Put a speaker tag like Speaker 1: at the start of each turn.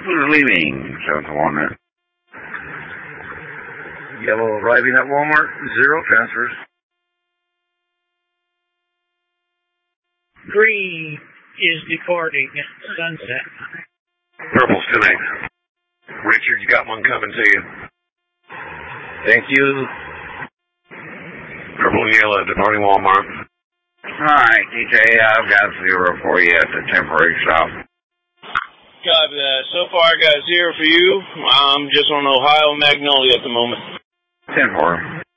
Speaker 1: Who's leaving? 7-1. Yellow arriving at Walmart. 0 transfers.
Speaker 2: Green is departing Sunset.
Speaker 3: Purple's connect. Richard, you got one coming to you.
Speaker 1: Thank you.
Speaker 3: Purple and yellow departing Walmart.
Speaker 1: Alright, DJ, I've got 0 for you at the temporary stop.
Speaker 4: Copy that. So far I got 0 for you. I'm just on Ohio Magnolia at the moment.
Speaker 1: 10-4.